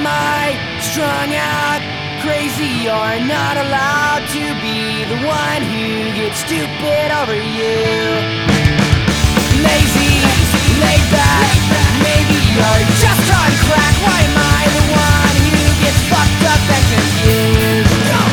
Am I strung out, crazy, or not allowed to be the one who gets stupid over you? Lazy, laid back, maybe you're just on crack. Why am I the one who gets fucked up and confused? Go!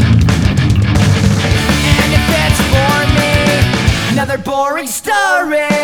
Boring story.